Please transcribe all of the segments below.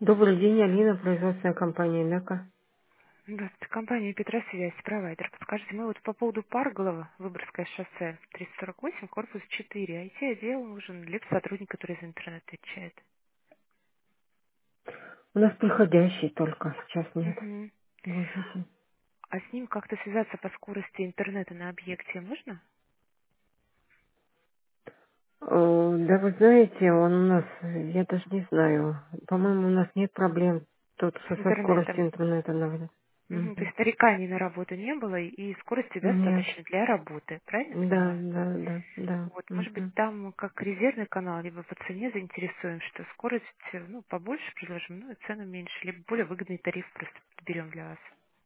Добрый день, Алина, производственная компания «Нека». Здравствуйте, компания Петросвязь, провайдер. Подскажите, мы вот по поводу Парголова, Выборгское шоссе, 348, корпус 4. IT-отдел нужен, либо сотрудник, который за интернет отвечает. У нас приходящий только, сейчас нет Мгм. в офисе. А с ним как-то связаться по скорости интернета на объекте можно? Да вы знаете, он у нас, я даже не знаю, по-моему, у нас нет проблем тут С со скоростью интернетом. интернета, наверное. Мгм. То Мгм. есть нареканий на работу не было, и скорости Нет, достаточно для работы. Правильно я да, понимаю? да, да, да. Вот, может быть, Мгм. там как резервный канал, либо по цене заинтересуем, что скорость, побольше предложим, ну, и цену меньше, либо более выгодный тариф просто подберем для вас.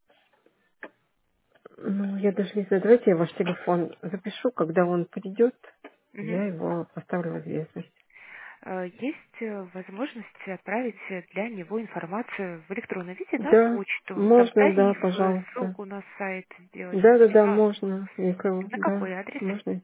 Ну, я даже не знаю, давайте я ваш телефон запишу, когда он придет, Мгм. я его поставлю в известность. Есть возможность отправить для него информацию в электронном виде на Да, почту, там можно, да, тариф, пожалуйста. ссылку на сайт сделать. Да, да, да, Письма. можно, никого, На да, какой адрес? можно.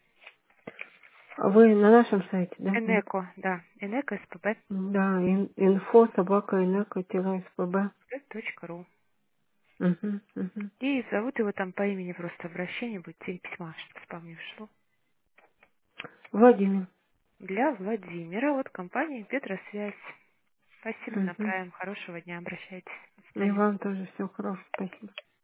А вы на нашем сайте, да? Нет. Энеко, да, Энеко СПБ Да, инфо собака инеко-спб. .ру. Угу, угу. И зовут его там по имени, просто обращение будет, тень письма, чтобы спам не ушло. Владимир. Для Владимира, вот компания Петросвязь. Спасибо, Угу. направим. Хорошего дня, обращайтесь. До И свидания. вам тоже всего хорошего. Спасибо.